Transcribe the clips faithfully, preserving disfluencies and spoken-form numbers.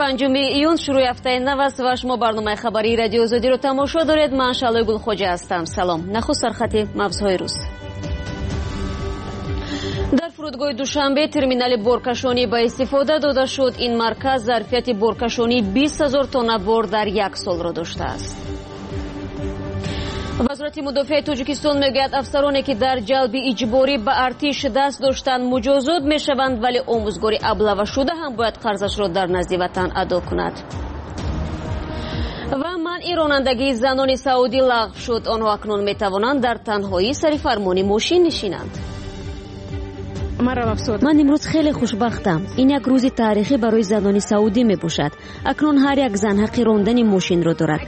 панҷуми июн шурӯъи ҳафтаи нав аст ва шумо барномаи хабарии радиои Озодиро тамошо доред. ман Шалои Гулхоҷа ҳастам. салом. нахуст сархати мавзӯъҳои рӯз. дар фурудгоҳи душанбе терминали боркашонӣ ба истифода дода шуд. ин марказ зарфияти боркашонии бист ҳазор тонна бор дар як солро доштааст. вазорати мудофиаи Тоҷикистон мегӯяд афсароне ки дар ҷалби иҷборӣ ба артиш даст доштанд муҷозот мешаванд, вале омӯзгори аблавашуда ҳам бояд қарзашро дар назди ватан адо кунад. ва манъи ронандагии занони саудӣ лағв шуд. онҳо акнун метавонанд дар танҳоӣ сари фармони мошин нишинанд. ман имрӯз хеле хушбахтам. ин як рӯзи таърихӣ барои занони саудӣ мебошад. акнун ҳар як зан ҳаққи рондани мошинро дорад.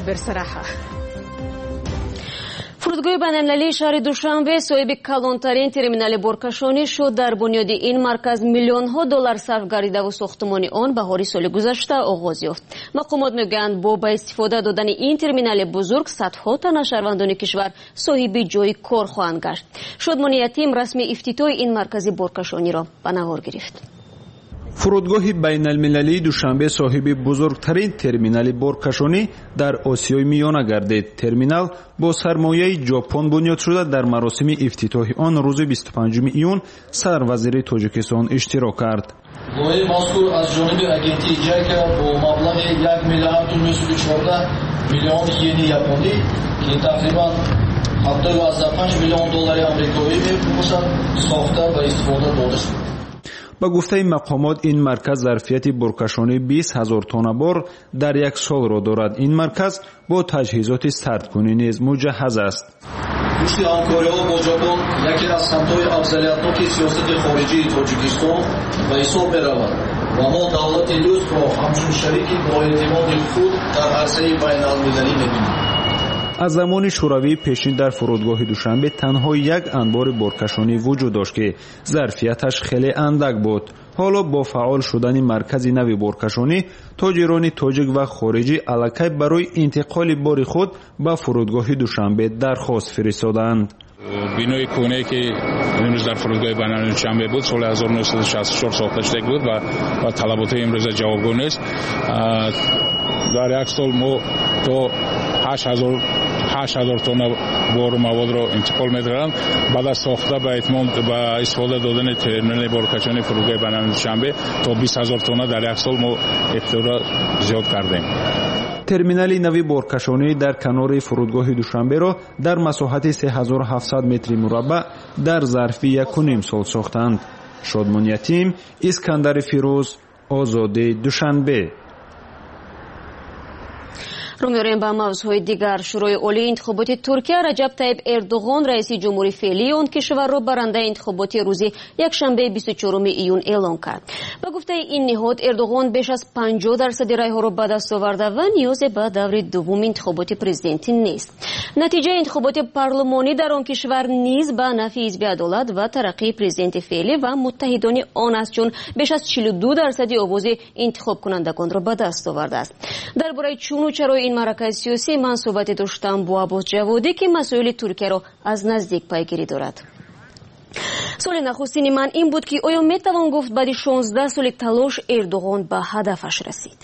фурудгоҳи байналмилалии шаҳри Душанбе соҳиби калонтарин терминали боркашонӣ шуд. дар бунёди ин марказ миллионҳо доллар сарф гардидаву сохтмони он баҳори соли гузашта оғоз ёфт. мақомот мегӯянд бо ба истифода додани ин терминали бузург садҳо тана шаҳрвандони кишвар соҳиби ҷойи кор хоҳанд гашт. Шодмони Ятим расми ифтитоҳи ин маркази боркашониро ба навор гирифт. фурудгоҳи байналмилалии Душанбе соҳиби бузургтарин терминали боркашонӣ дар Осиёи Миёна гардид. Терминал бо сармояи ҷопон бунёд шуда дар маросими ифтитоҳи он рӯзи бисту панҷуми июн садр вазири Тоҷикистон иштирок кард. лоиҳаи мазкур аз ҷониби агентии ҷайка бо маблағи як миллиард дӯҳсад и чордаҳ миллион йени японӣ ки тақрибан ҳаптод و панҷ панҷ миллион доллари амрикоӣ мебошад сохта ба истифода дода шуд. ба гуфтаи мақомот ин марказ зарфияти боркашонии бист ҳазор тонна бор дар як солро дорад. ин марказ бо таҷҳизоти сардкунӣ низ муҷаҳҳаз аст. рушди ҳамкориҳо бо ҷопон яке аз самтҳои афзалиятноки сиёсати хориҷии Тоҷикистон ба ҳисоб меравад ва мо давлати лутфро ҳамчун шарики боэътимоди худ дар арзаи байналмилалӣ мебинем. аз замони шӯравии пешин дар фурудгоҳи Душанбе танҳо як анбори боркашонӣ вуҷуд дошт ки зарфияташ хеле андак буд. ҳоло бо фаъол шудани маркази нави боркашонӣ тоҷирони тоҷик ва хориҷӣ аллакай барои интиқоли бори худ ба фурудгоҳи Душанбе дархост фиристоданд. бинои кӯнае ки имрӯз дар фурудгоҳи байналмилалии Душанбе буд соли ҳазор و نهصد و شصت و چهار сохта шуда буд ва ба талаботи имрӯза ҷавобгӯ нест. дар як сол мо то ҳашт ҳазор тонна бору маводро интиқол медиҳанд. баъд аз сохта ба итмом ба истифода додани терминали боркашони фурудгоҳи байналмилалии Душанбе то бист ҳазор тонна дар як сол мо иқтидора зиёд кардем. терминали нави боркашонӣ дар канори фурудгоҳи Душанберо дар масоҳати се ҳазор و ҳафтсад метри мураббаъ дар зарфи якуним сол сохтанд. Шодмон Ятим, Искандари Фирӯз, Озодӣ, Душанбе. رو می‌آوریم به موضوعهای دیگر. شورای عالی انتخاباتی ترکیه رجب طیب اردوغان رئیس جمهوری فعلی آن کشور را برنده انتخاباتی روز یکشنبه بیست و چهارم ایون اعلام کرد. با گفته این نهاد اردوغان بیش از پنجاه درصد رأی‌ها را به دست آورده و نیازی به دور دوم انتخابات پرزیدنتی نیست. نتیجه انتخابات پارلمانی در آن کشور نیز به نفع حزب عدالت و ترقی پرزیدنت فعلی و متحدان آن است، چون بیش از چهل و دو درصد آواز انتخاب کنندگان را به دست آورده است. درباره چون و چرا این معرکه سیاسی من صحبت داشتم با عباس جوادی که مسائل ترکیه را از نزدیک پیگیری دارد. سوال نخستین من این بود که آیا میتوان گفت بعد شانزده سال تلاش اردوغان به هدفش رسید؟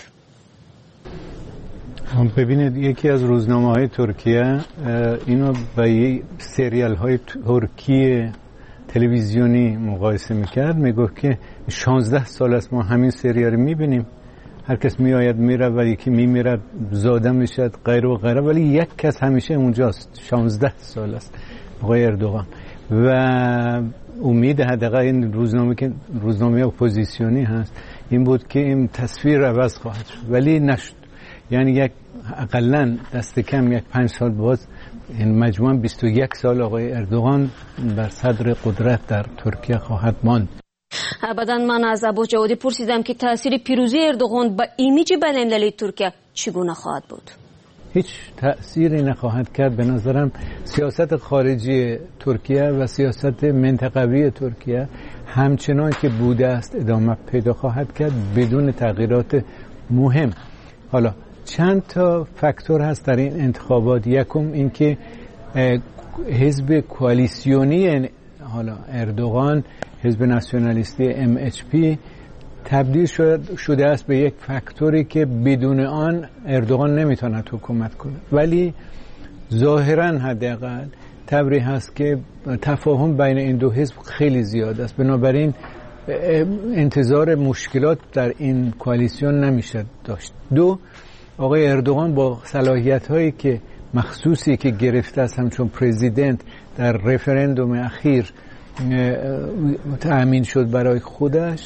ببینید، یکی از روزنامه‌های ترکیه اینو با سریال‌های ترکی تلویزیونی مقایسه می‌کرد. میگفت که شانزده سال است ما همین سریال رو می‌بینیم. هر کس میآید میره و یکی میمیره، زاده میشه، غیره و غیره، ولی یک کس همیشه اونجاست. شانزده سال است آقای اردوغان و امید حداقل این روزنامه که روزنامه اپوزیسیونی هست این بود که این تصویر عوض خواهد شد، ولی نشد. یعنی یک اقلاً دست کم یک پنج سال باز این مجموعاً بیست و یک سال آقای اردوغان بر صدر قدرت در ترکیه خواهد ماند. ابدا من از عباس جوادی پرسیدم که تأثیر پیروزی اردوغان به ایمیج بین‌المللی ترکیه چگونه خواهد بود؟ هیچ تأثیری نخواهد کرد. به نظرم سیاست خارجی ترکیه و سیاست منطقوی ترکیه همچنان که بوده است ادامه پیدا خواهد کرد بدون تغییرات مهم. حالا چند تا فاکتور هست در این انتخابات. یکم اینکه حزب کوالیسیونی حالا اردوغان، حزب ناسیونالیستی ام اچ پی تبدیل شده است به یک فاکتوری که بدون آن اردوغان نمیتواند حکومت کنه. ولی ظاهرا حداقل تبری هست که تفاهم بین این دو حزب خیلی زیاد است، بنابراین انتظار مشکلات در این کوالیسیون نمیشه داشت. دو، آقای اردوغان با صلاحیت هایی که مخصوصی که گرفته است همچون پرزیدنت در رفرندوم اخیر تأمین شد برای خودش،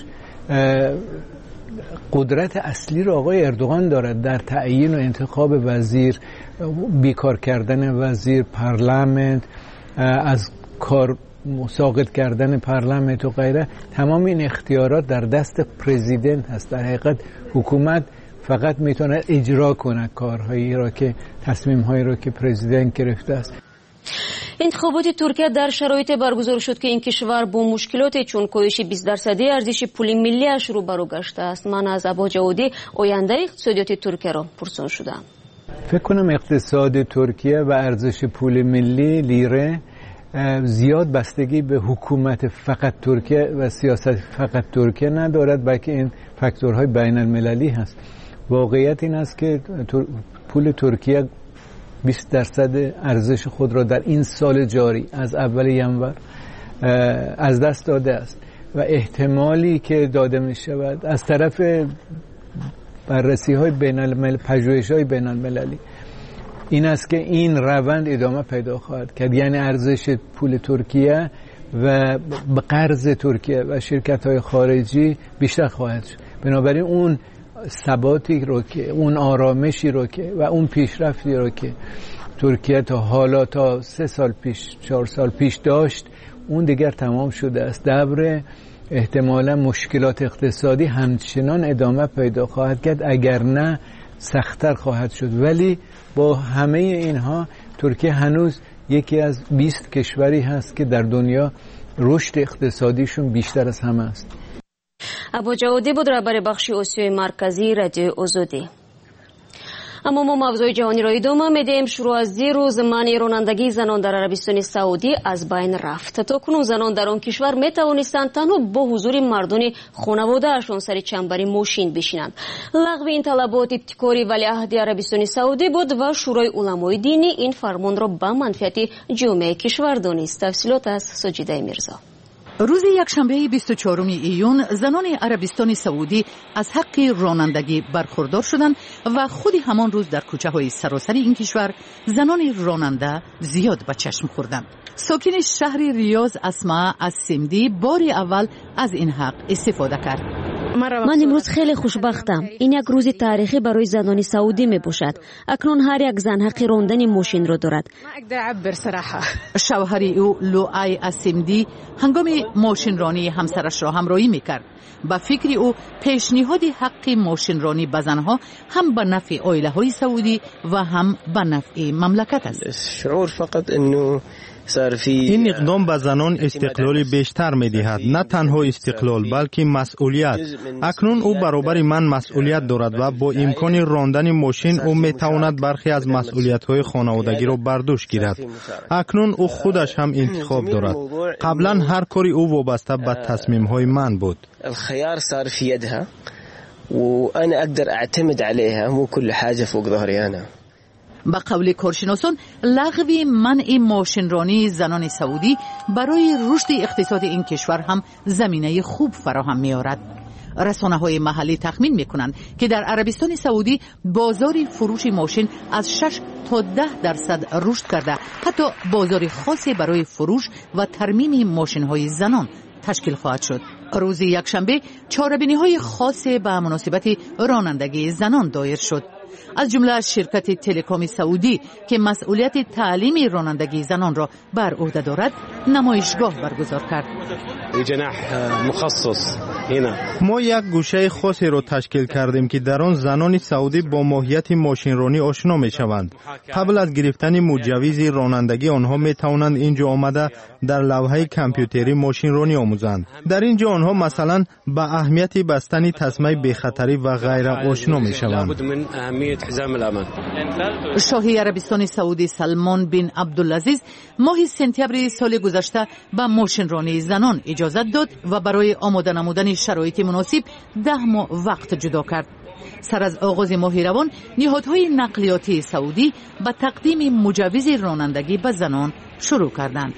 قدرت اصلی رو آقای اردوغان دارد در تعیین و انتخاب وزیر، بیکار کردن وزیر، پارلمانت، از کار ساقط کردن پارلمانت و غیره. تمام این اختیارات در دست پرزیدنت هست. در حقیقت حکومت فقط میتونه اجرا کنه کارهایی را که تصمیم‌هایی را که پرزیدنت گرفته است. انتخابات ترکیه در شرایط برگزار شد که این کشور با مشکلات چون کاهش بیست درصدی ارزش پول ملی‌اش روبرو گشته است. من از ابا جوادی آینده اقتصادیات ترکیه را پرسان شدم. فکر کنم اقتصاد ترکیه و ارزش پول ملی لیره زیاد بستگی به حکومت فقط ترکیه و سیاست فقط ترکیه ندارد، بلکه این فاکتورهای بین المللی هست. واقعیت این است که پول ترکیه بیست درصد ارزش خود را در این سال جاری از اول ینور از دست داده است و احتمالی که داده می شود از طرف بررسی های بین الملل، پژوهش های بین المللی این است که این روند ادامه پیدا خواهد کرد. یعنی ارزش پول ترکیه و قرض ترکیه و شرکت های خارجی بیشتر خواهد شد. بنابراین اون ثباتی رو که اون آرامشی رو که و اون پیشرفتی رو که ترکیه تا حالا تا سه سال پیش چهار سال پیش داشت اون دیگر تمام شده است. دبر احتمالا مشکلات اقتصادی همچنان ادامه پیدا خواهد کرد، اگر نه سخت‌تر خواهد شد. ولی با همه اینها ترکیه هنوز یکی از بیست کشوری هست که در دنیا رشد اقتصادیشون بیشتر از همه است. ابو جوادی بود رهبر بخش آسیای مرکزی رادیو آزادی. اما ما موضوع جهانی را ادامه میدیم. شروع از دیروز منع رانندگی زنان در عربستان سعودی از بین رفت. تاکنون زنان در آن کشور می توانستند تنها با حضور مردان خانواده‌شان سر چنبر ماشین بشینند. لغو این طلبات ابتکاری ولیعهد عربستان سعودی بود و شورای علمای دینی این فرمان را به منفعت جامعه کشور دانست. تفصیلات از ساجده میرزا. روز یکشنبه بیست و چهارم ایون زنان عربستان سعودی از حق رانندگی برخوردار شدند و خود همان روز در کوچه‌های سراسر این کشور زنان راننده زیاد به چشم خوردند. ساکن شهر ریاض اسماء السمدی بار اول از این حق استفاده کرد. من امروز خیلی خوشبختم. این یک روز تاریخی برای زنان سعودی می باشد. اکنون هر یک زن حق راندن ماشین را دارد. شوهر او لوعی السمدی هنگام ماشین رانی همسرش را همراهی می کرد. با فکر او پیشنهاد حق ماشین رانی به زنها هم به نفع عائله های سعودی و هم به نفع مملکت است. شعور فقط انه این اقدام به زنان استقلال بیشتر می دهد. نه تنها استقلال بلکه مسئولیت. اکنون او برابر من مسئولیت دارد و با امکان راندن ماشین او می تواند برخی از مسئولیت های خانوادگی را بر دوش گیرد. اکنون او خودش هم انتخاب دارد. قبلا هر کاری او وابسته به تصمیم های من بود. الخيار صار في يدها وانا اقدر اعتمد عليها مو كل حاجه فوق ظهري انا. با قول کارشناسان لغو منع ماشین رانی زنان سعودی برای رشد اقتصاد این کشور هم زمینه خوب فراهم می‌آورد. رسانه‌های محلی تخمین می‌کنند که در عربستان سعودی بازار فروش ماشین از شش تا ده درصد رشد کرده، حتی بازار خاصی برای فروش و ترمیم ماشین‌های زنان تشکیل خواهد شد. روز یکشنبه چاره‌بینی‌های خاص به مناسبت رانندگی زنان دایر شد. از جمله شرکت تلکام سعودی که مسئولیت تعلیم رانندگی زنان را بر عهده دارد نمایشگاه برگزار کرد. جناح مخصص هنا ما یک گوشه خاصی را تشکیل کردیم که در آن زنان سعودی با ماهیت ماشین رانی آشنا می شوند. قبل از گرفتن مجوز رانندگی آنها می توانند اینجا آمده در لوحه کامپیوتری ماشین رانی آموزند. در اینجا آنها مثلا به اهمیت بستن تسمه بی خطری و غیره آشنا می شوند. شاهی عربستان سعودی سلمان بن عبدالعزیز ماه سپتامبر سال گذشته گذشته به ماشینرانی زنان اجازت داد و برای آماده نمودن شرایط مناسب ده ماه وقت جدا کرد. سر از آغاز ماه روان نهادهای نقلیاتی سعودی به تقدیم مجوز رانندگی به زنان شروع کردند.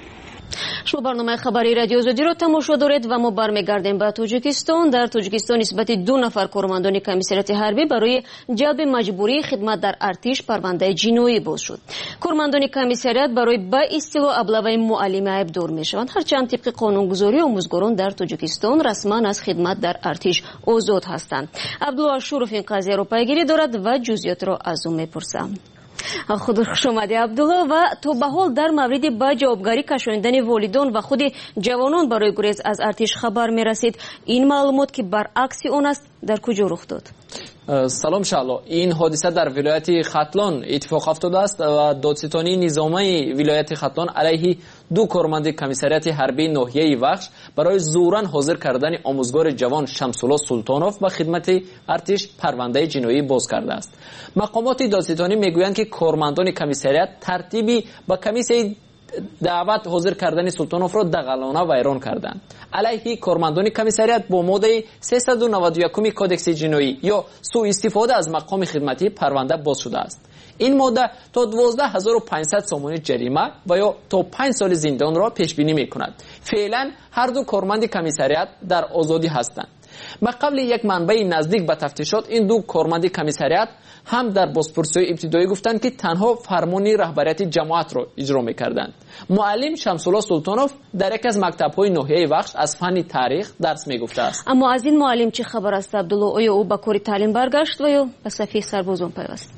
شما برنامه خبری رادیو آزادی را تماشا دارید و ما برمیگردیم به تاجیکستان. در تاجیکستان نسبت دو نفر کارمندان کمیسریات حربی برای جلب مجبوری خدمت در ارتش پرونده جنایی باز شد. کارمندان کمیسریات برای به اصطلاح ابله‌های معلمی عیبدار میشوند، هرچند طبق قانونگذاری آموزگاران در تاجیکستان رسما از خدمت در ارتش آزاد هستند. عبدالله شروف این قضیه را پیگیری دارد و جزئیات را از او میپرسم. خود خوش آمدی عبدالله. و تا به حال در مورد با جوابگاری کشاندن والدان و خود جوانان برای گریز از ارتش خبر می رسید. این معلومات که برعکس آن است در کجا رخ داد؟ سلام شالا. این حادثه در ولایت ختلان اتفاق افتاده است و دادستانی نظامی ولایت ختلان علیه دو کارمند کمیسریات حربی ناحیه وخش برای زوراً حاضر کردن آموزگار جوان شمس‌الله سلطانوف به خدمت ارتش پرونده جنایی باز کرده است. مقامات دادستانی میگویند که کارمندان کمیسریات ترتیبی با کمیسیه دعوت حاضر کردن سلطانوف را دغلانه ویران کردند. علیه کارمندان کمیسریات با ماده سیصد و نود و یک کودکس جنایی یا سوء استفاده از مقام خدمتی پرونده باز شده است. این ماده تا دوازده هزار و پانصد سامانه جریمه و یا تا پنج سال زندان را پیش بینی می‌کند. فعلا هر دو کارمند کمیسریات در آزادی هستند. ما قبل یک منبع نزدیک به تفتیشات این دو کارمند کمیسریات هم در بازپرسی ابتدایی گفتند که تنها فرمانی رهبریت جماعت را اجرا می‌کردند. معلم شمس‌الله سلطانوف در یک از مکتب‌های ناحیه وخش از فن تاریخ درس می‌گفته است. اما از این معلم چه خبر است عبدالله؟ آیا او به کار تعلیم برگشت و یا به صفحه سربازان پیوست؟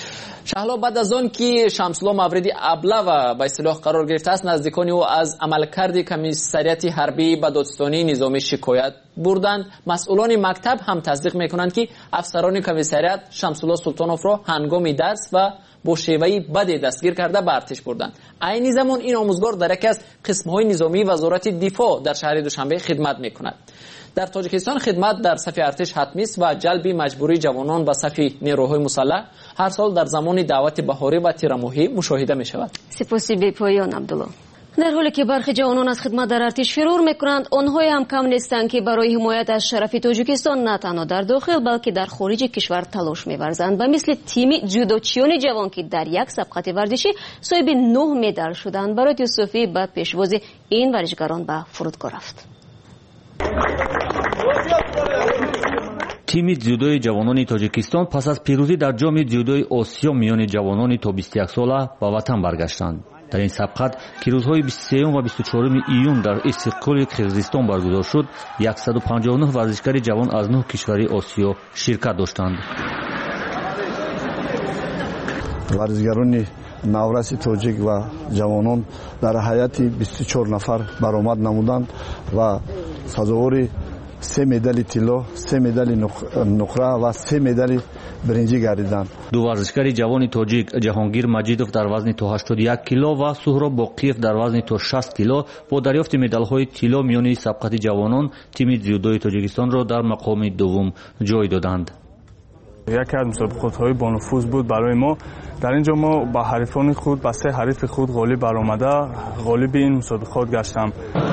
شهلا بعد از آن که شمس‌الله مورد ابله و به اصطلاح قرار گرفته است، نزدیکان او از عملکرد کمیسریات حربی به دادستانی نظامی شکایت بردند. مسئولان مکتب هم تصدیق میکنند که افسران کمیسریات شمس‌الله سلطانوف را هنگام درس و با شیوهی بدی دستگیر کرده به ارتش بردند. عین زمان این آموزگار در یکی از قسم‌های نظامی وزارت دفاع در شهر دوشنبه خدمت میکند. در تاجیکستان خدمت در صف ارتش حتمی است و جلب مجبوری جوانان به صف نیروهای مسلح هر سال در زمان دعوت بهاری و تیرماهی مشاهده می شود. سپاسی بی پایان عبدالله. در حالی که برخی جوانان از خدمت در ارتش فرار میکنند، آنها هم کم نیستند که برای حمایت از شرف تاجیکستان نه تنها در داخل بلکه در خارج کشور تلاش می‌ورزند. و مثل تیم جودوچیان جوان که در یک سبقت ورزشی صاحب نه مدال شدند. برای یوسفی به پیشواز این ورزشکاران به فرودگاه رفت. تیم جودوی جوانان تاجیکستان پس از پیروزی در جام جودوی آسیا میان جوانان تا بیست و یک ساله به وطن برگشتند. در این سبقت که روزهای بیست و سوم و بیست و چهارم ایون در استقلال قرقیزستان برگزار شد، صد و پنجاه و نه ورزشکار جوان از نه کشور آسیا شرکت داشتند. ورزشکاران نورس تاجیک و جوانان در حیات بیست و چهار نفر برآمد نمودند و سزاوار سه مدال طلا، سه مدال نقره و سه مدال برنجی گردیدند. دو ورزشکار جوان تاجیک جهانگیر مجیدوف در وزن تا هشتاد و یک کیلو و سهراب باقیف در وزن تا شصت کیلو با دریافت مدال‌های طلا میان سبقت جوانان تیم جودوی تاجیکستان را در مقام دوم جای دادند. یکی از مسابقات‌های با نفوذ بود برای ما. در اینجا ما با حریفان خود با سه حریف خود غالب برآمده غالب این مسابقات گشتم.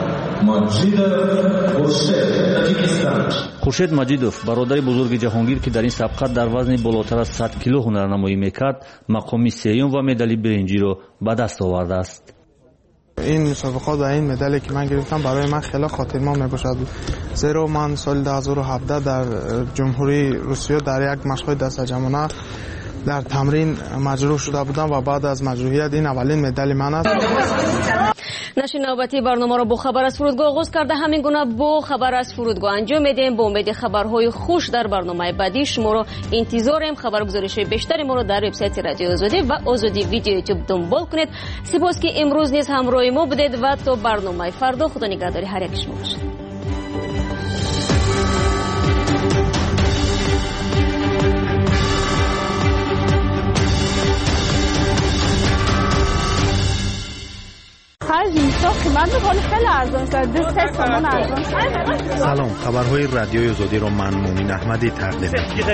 خورشید مجیدوف برادر بزرگ جهانگیر که در این سبقت در وزن بالاتر از صد کیلو هنرنمایی میکرد مقام سوم و مدال برنجی را به دست آورده است. این مسابقات و این مدالی که من گرفتم برای من خیلی خاطرمو میباشد، زیرا من سال دو هزار و هفده در جمهوری روسیه در یک مشق دست جمعانه در تمرین مجروح شده بودم و بعد از مجروحیت این اولین مدال من است. نشر نوبتی برنامه را با خبر از فرودگاه آغاز کرده. همین گونه با خبر از فرودگاه انجام میدیم. با امید خبرهای خوش در برنامه بعدی شما را انتظاریم. خبرگزارش بیشتر ما را در وبسایت رادیو آزادی و آزادی ویدیو یوتیوب دنبال کنید. سپاس که امروز نیز همراه ما بودید و تا برنامه فردا خدا نگهداری هر یک شما باشید. پنج اینستا قیمت میکنه خیلی ارزان است. دو سه تومن ارزان. سلام، خبرهای رادیوی آزادی رو من مومین احمدی تقدیم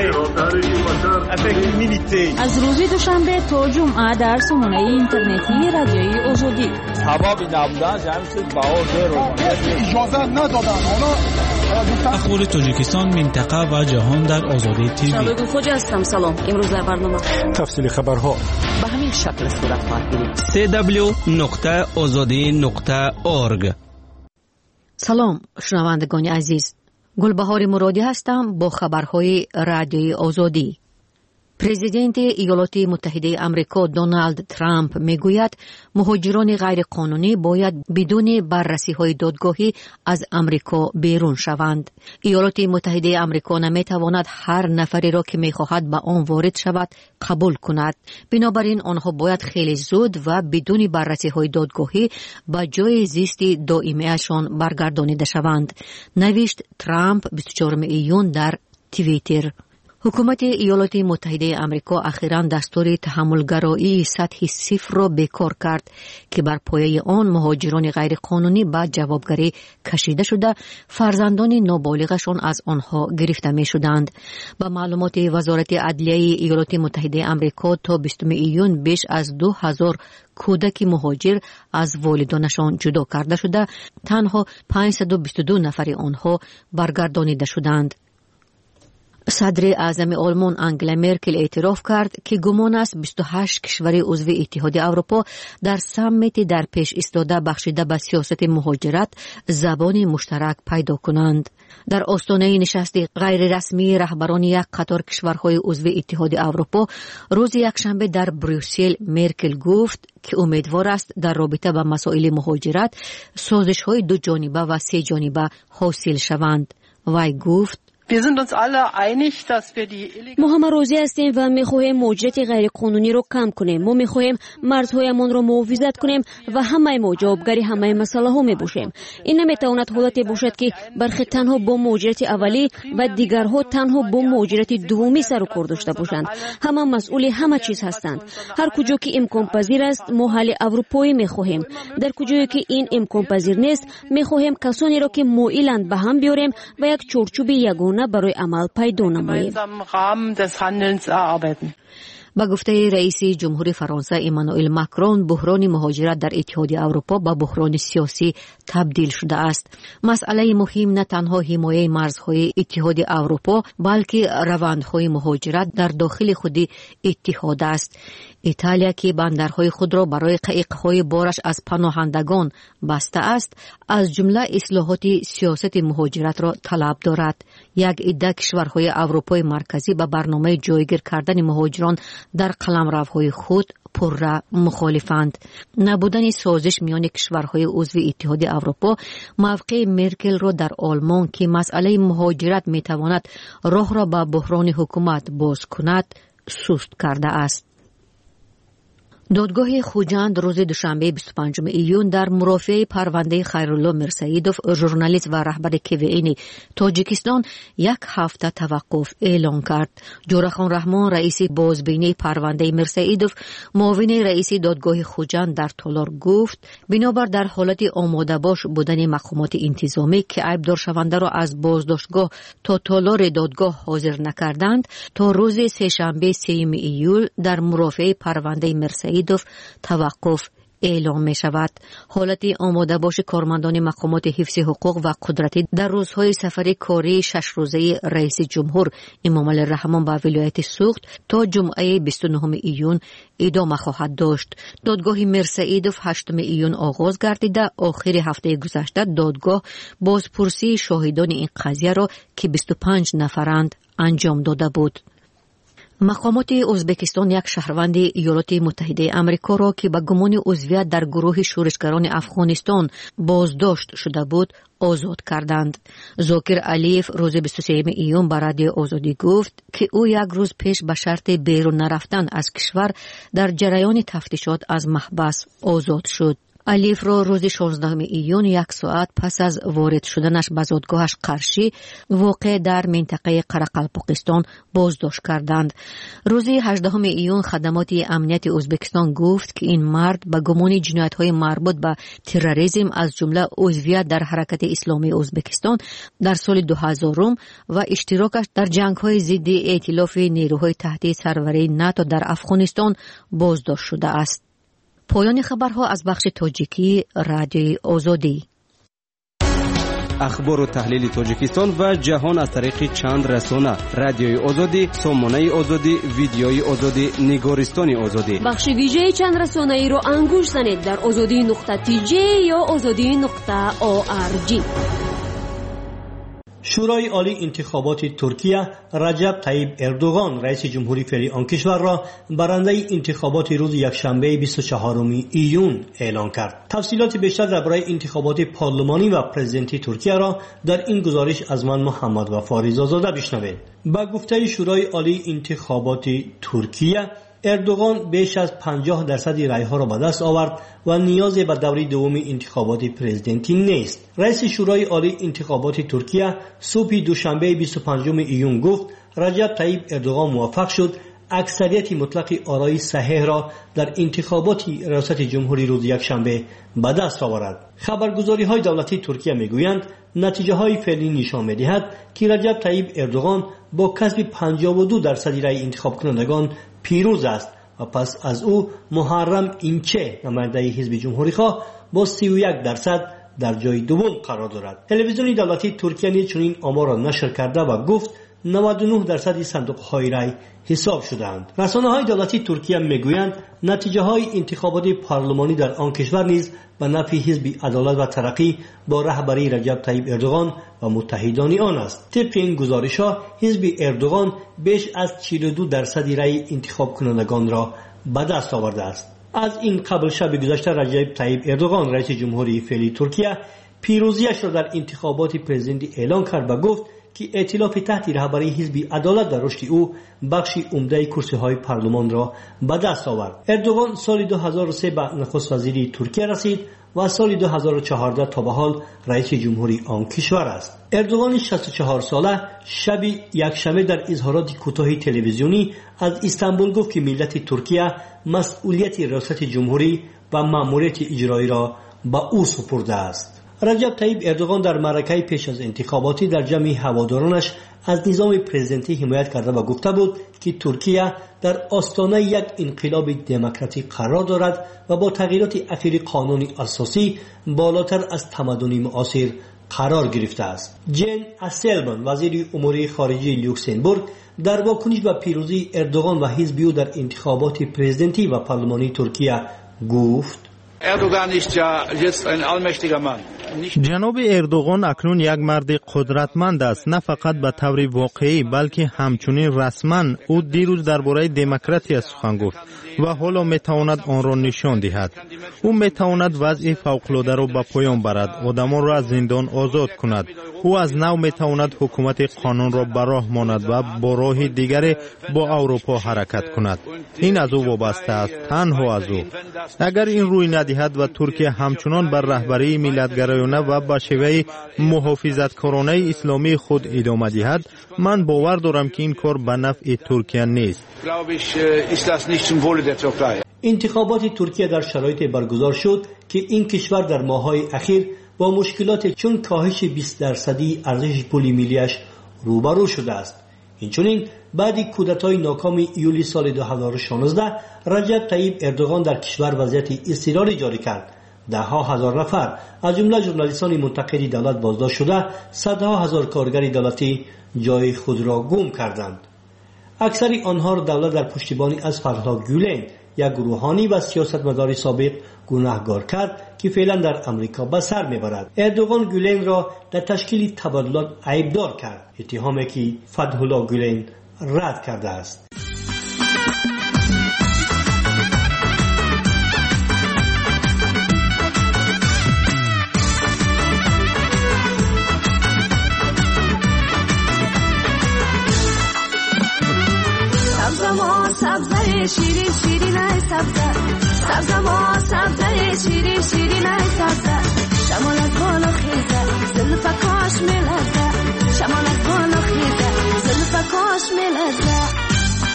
می‌کنم. از روز دوشنبه تا جمعه در سامانه اینترنتی رادیوی آزادی. ثوابی نبودن جمعیت باور رو اجازه ندادن. حالا اخبار تاجیکستان، منطقه و جهان در آزادی تیوی. شبکه خوج هستم. سلام. امروز در برنامه تفصیل خبرها به همین شکل صورت خواهد گرفت. سی دبلیو نقطه آزادی نقطه اورگ. سلام شنوندگان عزیز، گلبهار مرادی هستم با خبرهای رادیوی آزادی. پرزیدنت ایالات متحده آمریکا دونالد ترامپ میگوید مهاجران غیر قانونی باید بدون بررسی‌های دادگاهی از آمریکا بیرون شوند. ایالات متحده آمریکا نمیتواند هر نفری را که میخواهد به آن وارد شود قبول کند. بنابراین آنها باید خیلی زود و بدون بررسی‌های دادگاهی به جای زیست دائمی‌شان برگردانیده شوند، نوشت ترامپ بیست و چهارم ایون در توییتر. حکومت ایالات متحده آمریکا اخیراً دستور تحملگرایی سطح صفر را بیکار کرد که بر پایه آن مهاجران غیر قانونی به جوابگری کشیده شده فرزندان نابالغشان از آنها گرفته می شدند. با معلومات وزارت عدلیه ایالات متحده آمریکا تا بیستم ایون بیش از دو هزار کودک مهاجر از والدانشان جدا کرده شده، تنها پانصد و بیست و دو نفر آنها برگردانیده شدند. صدر اعظم آلمان انگلا مرکل اعتراف کرد که گمان است بیست و هشت کشور عضو اتحاد اروپا در سمیت در پیش ایستاده بخشیده به سیاست مهاجرت زبان مشترک پیدا کنند. در آستانه نشست غیر رسمی رهبران یک قطار کشورهای عضو اتحاد اروپا روز یکشنبه در بروکسل، مرکل گفت که امیدوار است در رابطه با مسائل مهاجرت سازش‌های دو جانبه و سه جانبه حاصل شوند. وی گفت ما همه راضی هستیم و میخواهیم مهاجرت غیر قانونی رو کم کنیم. ما میخواهیم مرزهایمان رو محافظت کنیم و همه ما جوابگری همه مسئله ها میباشیم. این نمیتواند حالتی باشد که برخی تنها با مهاجرت اولی و دیگرها تنها با مهاجرت دومی سر و کار داشته باشند. همه مسئول همه چیز هستند. هر کجا که امکان پذیر است ما حل اروپایی میخواهیم. در کجایی که این امکان پذیر نیست میخواهیم کسانی را که مایلند به هم بیاریم و یک چارچوب یگانه برای عمل پیدا نماییم. با گفته رئیس جمهور فرانسه ایمانوئل ماکرون، بحران مهاجرت در اتحاد اروپا به بحران سیاسی تبدیل شده است. مسئله مهم نه تنها حمایت مرزهای اتحاد اروپا بلکه روندهای مهاجرت در داخل خود اتحاد است. ایتالیا که بندرهای خود را برای قایق‌های بارش از پناهندگان بسته است، از جمله اصلاحات سیاست مهاجرت را طلب دارد. یک عده کشورهای اروپای مرکزی به برنامه جایگیر کردن مهاجران در قلمروهای خود پرره مخالفند. نبودن سازش میان کشورهای عضو اتحاد اروپا موقع مرکل را در آلمان که مسئله مهاجرت میتواند راه را به بحران حکومت باز کند سست کرده است. دادگاه خوجند روز دوشنبه بیست و پنجم ایون در مرافعه پرونده خیرالله میرسیدوف، ژورنالیست و رهبر کیوین تاجیکستان، یک هفته توقف اعلان کرد. جورخان رحمان، رئیس بازبینی پرونده میرسیدوف، معاون رئیس دادگاه خوجند در تالار گفت بنابر در حالت آماده باش بودن مقامات انتظامی که عیبدار شونده را از بازداشتگاه تا تالار دادگاه حاضر نکردند، تا روز سه‌شنبه سوم ایول در مرافعه پرونده میرسیدوف توقف اعلام می شود. حالت آماده باش کارمندان مقامات حفظ حقوق و قدرتی در روزهای سفر کاری شش روزه رئیس جمهور امامعلی رحمان به ولایت سوخت تا جمعه بیست و نهم ایون ادامه خواهد داشت. دادگاه میرسیدوف هشتم ایون آغاز گردیده. آخر هفته گذشته دادگاه بازپرسی شاهدان این قضیه را که بیست و پنج نفرند انجام داده بود. مقامات ازبکستان یک شهروند ایالات متحده آمریکا را که به گمان عضویت در گروه شورشگران افغانستان بازداشت شده بود آزاد کردند. زاکر علیف روز بیست و سوم ایون به رادیو آزادی گفت که او یک روز پیش به شرط بیرون نرفتن از کشور در جریان تفتیشات از محبس آزاد شد. الیف را روز شانزدهم ایون یک ساعت پس از وارد شدنش به زادگاهش قرشی واقع در منطقه قرقلپاقستان بازداشت کردند. روز هجدهم ایون خدمات امنیت ازبکستان گفت که این مرد به گمان جنایت‌های مربوط به تروریسم از جمله عضویت در حرکت اسلامی ازبکستان در سال دو هزار و اشتراکش در جنگ‌های ضد ائتلاف نیروهای تحت سروری ناتو در افغانستان بازداشت شده است. پایان خبرها از بخش تاجیکی رادیوی آزادی. اخبار و تحلیل تاجیکستان و جهان از طریق چند رسانه: رادیوی آزادی، سامانه آزادی، ویدیوی آزادی، نگارستان آزادی. بخش ویژه چند رسانه ای را انگوش زنید در آزادی نقطه تی جی یا آزادی نقطه او آر جی. شورای عالی انتخابات ترکیه رجب طیب اردوغان رئیس جمهوری فعلی آن کشور را برنده انتخابات روز یکشنبه بیست و چهارم ایون اعلام کرد. تفصیلات بیشتر درباره انتخابات پارلمانی و پرزیدنتی ترکیه را در این گزارش از من محمد وفا رضازاده بشنوید. با گفته شورای عالی انتخابات ترکیه، اردوغان بیش از پنجاه درصد رای ها را به دست آورد و نیازی به دوره دوم انتخابات پرزیدنتی نیست. رئیس شورای عالی انتخابات ترکیه صبح دوشنبه بیست و پنجم ایون گفت رجب طیب اردوغان موفق شد اکثریت مطلق آرای صحیح را در انتخابات ریاست جمهوری روز یکشنبه به دست آورد. خبرگزاری های دولتی ترکیه میگویند نتیجه های فعلی نشان میدهد که رجب طیب اردوغان با کسب پنجاه و دو درصد رای انتخاب کنندگان پیروز است و پس از او محرم اینچه نماینده حزب جمهوری خواه با سی و یک درصد در جای دوم قرار دارد. تلویزیون دولتی ترکیه نیز چنین آمار را نشر کرده و گفت نود و نه درصد صندوق های رای حساب شدند. رسانه های دولتی ترکیه میگویند نتیجه های انتخابات پارلمانی در آن کشور نیز به نفع حزب عدالت و ترقی با رهبری رجب طیب اردوغان و متحدان آن است. طبق این گزارش ها حزب اردوغان بیش از چهل و دو درصد رای انتخاب کنندگان را به دست آورده است. از این قبل شب گذشته رجب طیب اردوغان رئیس جمهوری فعلی ترکیه پیروزیش را در انتخابات پرزیدنتی اعلان کرد و گفت که ائتلاف تحت رهبری حزب عدالت در رشد او بخشی عمده کرسی های پارلمان را به دست آورد. اردوغان سال دو هزار و سه به نخست وزیری ترکیه رسید و سال دو هزار و چهارده تا به حال رئیس جمهوری آن کشور است. اردوغان شصت و چهار ساله شب یکشنبه در اظهارات کوتاه تلویزیونی از استانبول گفت که ملت ترکیه مسئولیت ریاست جمهوری و مأموریت اجرایی را به او سپرده است. رجب طیب اردوغان در معرکه پیش از انتخاباتی در جمع هوادارانش از نظام پرزیدنتی حمایت کرده و گفته بود که ترکیه در آستانه یک انقلاب دموکراتیک قرار دارد و با تغییرات اخیر قانون اساسی بالاتر از تمدن معاصر قرار گرفته است. جن اسلبان وزیر امور خارجه لوکسمبورگ در واکنش به پیروزی اردوغان و حزب او در انتخابات پرزیدنتی و پارلمانی ترکیه گفت جناب اردوغان اکنون یک مرد قدرتمند است، نه فقط به طور واقعی بلکه همچنین رسما. او دیروز درباره دموکراسی سخن گفت و حالا میتواند آن را نشان دهد. او میتواند وضع فوق‌العاده را به پایان برد، آدمان را از زندان آزاد کند. او از نو میتواند حکومت قانون را به راه ماند و با راه دیگری با اروپا حرکت کند. این از او وابسته است، تنها از او. اگر این روی ندهد و ترکیه همچنان بر رهبری ملت‌گرایانه و با شیوه محافظتکارانه اسلامی خود ادامه دهد، من باور دارم که این کار به نفع ترکیه نیست. انتخابات ترکیه در شرایط برگزار شد که این کشور در ماه‌های اخیر با مشکلات چون کاهش بیست درصدی ارزش پول ملیش روبرو شده است. اینچنین بعد کودتای ناکام ایولی سال دو هزار و شانزده رجب طیب اردوغان در کشور وضعیت اضطراری جاری کرد. ده ها هزار نفر از جمله ژورنالیستان منتقد دولت بازداشت شده، صدها هزار کارگر دولتی جای خود را گم کردند. اکثر آنها را دولت در پشتیبانی از فتح‌الله گولن، یک روحانی و سیاستمدار سابق، گناهکار کرد که فعلا در امریکا به سر میبرد. اردوغان گولن را در تشکیل تبادلات عیبدار کرد، اتهامی که فتح‌الله گولن رد کرده است. سبزه شیرین شیرین های سبزه سبز ما سبزه شیرین شیرین ای سبزه شمال از بالا خیزه زلفکاش میلرزه شمال از بالا خیزه زلفکاش میلرزه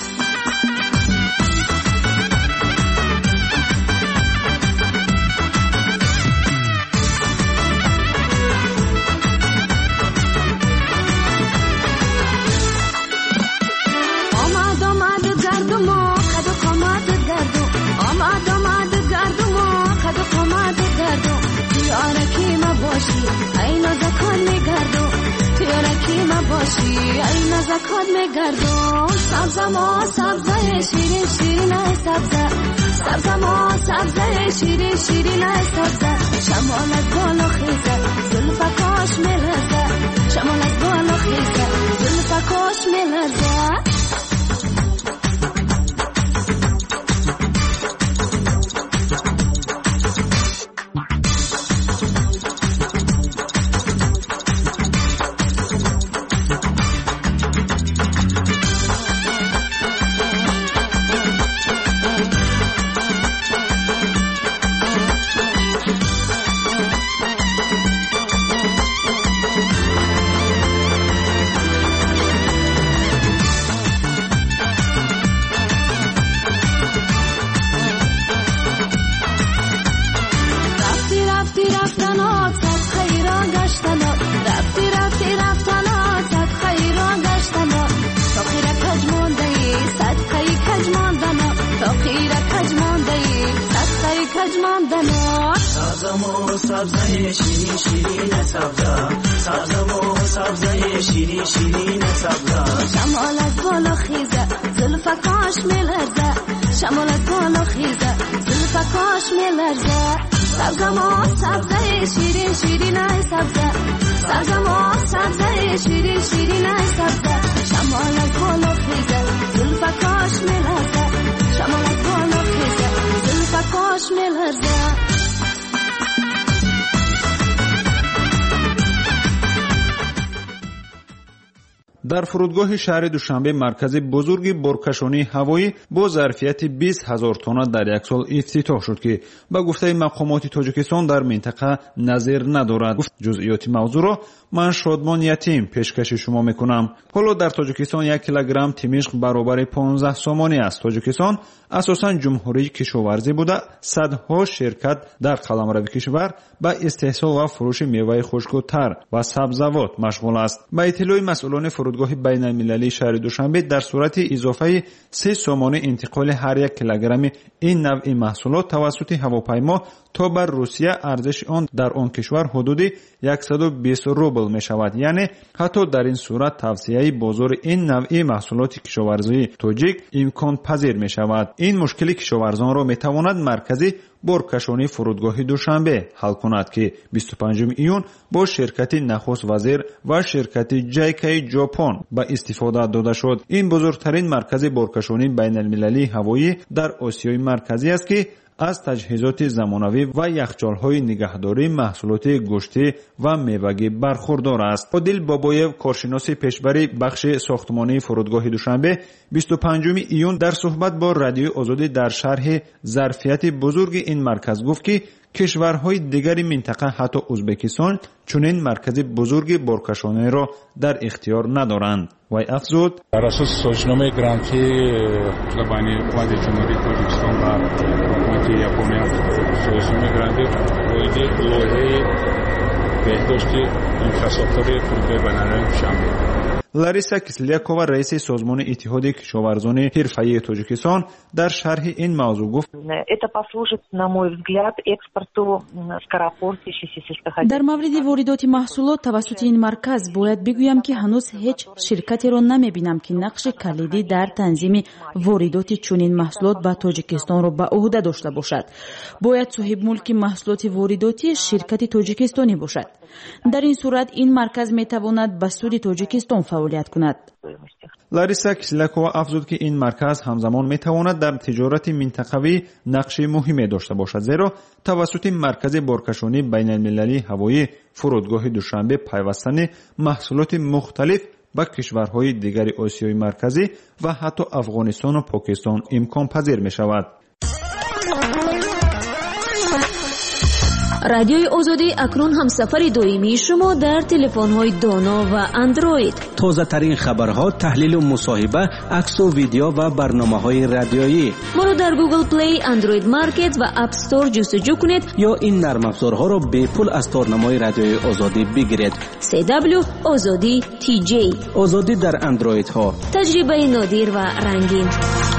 این زکات میگردم سبز ما سبزه شیرین شیرین ای سبزه سبز ما سبزه شیرین شیرین ای سبزه شمال از بالا خیزه زلفکاش میلرزه شمال از بالا خیزه زلفکاش میلرزه سبزه شیرین شیرین سبزه سبزه سبزه شیرین شیرین سبزه شمال از بالا خیزه زلفکاش میلرزه شمال از بالا خیزه زلفکاش میلرزه سبزه ما سبزه شیرین شیرین ای سبزه سبزه ما سبزه شیرین شیرین ای سبزه شمال از بالا خیزه زلفکاش میلرزه شمال از بالا خیزه زلفکاش میلرزه در فرودگاه شهر دوشنبه مرکز بزرگ بارکشانی هوایی با ظرفیت بیست هزار تن در یک سال افتتاح شد که با گفته مقامات تاجیکستان در منطقه نظیر ندارد. جزئیات موضوع را من شادمان یتیم پیشکش شما میکنم. حالا در تاجیکستان یک کیلوگرم تیمشق برابر پانزده سومانی است. تاجیکستان اساساً جمهوری کشاورزی بوده. صدها شرکت در قلمرو کشور با استحصال و فروش میوه خشک و تر و سبزیجات مشغول است. با اطلاع مسئولان فرودگاه بین المللی شهر دوشنبه در صورت اضافه سه سومانی انتقال هر یک کیلوگرم این نوع محصولات توسط هواپیما تا بر روسیه ارزش آن در آن کشور حدود صد و بیست روبل می شود. یعنی حتی در این صورت توسعه بازار این نوع محصولات کشاورزی تاجیک امکان پذیر می شود. این مشکل کشاورزان را می تواند مرکزی بارکشانی فرودگاه دوشنبه حل کند که بیست و پنجم ایون با شرکت نخست وزیر و شرکت جیکی ژاپن با استفاده داده شد. این بزرگترین مرکز بارکشانی بین المللی هوایی در آسیای مرکزی است که از تجهیزات زمانوی و یخچال‌های نگهداری محصولات گوشتی و میوگی برخوردار است. عادل بابایو کارشناس پیشبر بخش ساختمانی فرودگاه دوشنبه بیست و پنجم ایون در صحبت با رادیوی آزادی در شرح ظرفیت بزرگ این مرکز گفت که کشورهای دیگر منطقه حتی ازبکستان چنین مرکز بزرگ بارکشانی را در اختیار ندارند. وی افزود بر اساس سازنامه گرانتی بین حکومت جمهوری تاجیکستان و حکومت ژاپن سازنامه گرانتی روی لایحه بهداشت اینفراستراکچور فرودگاه بین‌المللی دوشنبه. لاریسا کسلیاکووا رئیس سازمان اتحاد کشاورزان حرفه‌ای تاجیکستان در شرح این موضوع گفت در مورد واردات محصولات توسط این مرکز باید بگویم که هنوز هیچ شرکتی را نمیبینم که نقش کلیدی در تنظیم واردات چنین محصولات به تاجیکستان را به عهده داشته باشد. باید صاحب ملک محصولات وارداتی شرکت تاجیکستانی باشد. در این صورت این مرکز میتواند به سود تاجیکستان فعالیت کند. لاریسا کسلیاکووا افزود که این مرکز همزمان میتواند در تجارت منطقوی نقش مهمی داشته باشد، زیرا توسط مرکز بارکشانی بین المللی هوایی فرودگاه دوشنبه پیوستن محصولات مختلف با کشورهای دیگر آسیای مرکزی و حتی افغانستان و پاکستان امکان پذیر می شود. رادیوی آزادی اکنون هم سفر دائمی شما در تلفن‌های دانا و اندروید. تازه ترین خبرها، تحلیل و مصاحبه، عکس و ویدیو و برنامه‌های رادیویی. ما رو در گوگل پلی، اندروید مارکت و اپ استور جستجو کنید یا این نرم افزارها رو به پول از تورنمای رادیوی آزادی بگیرید. سی دبلیو آزادی تی جی. آزادی در اندروید ها. تجربه نادر و رنگین.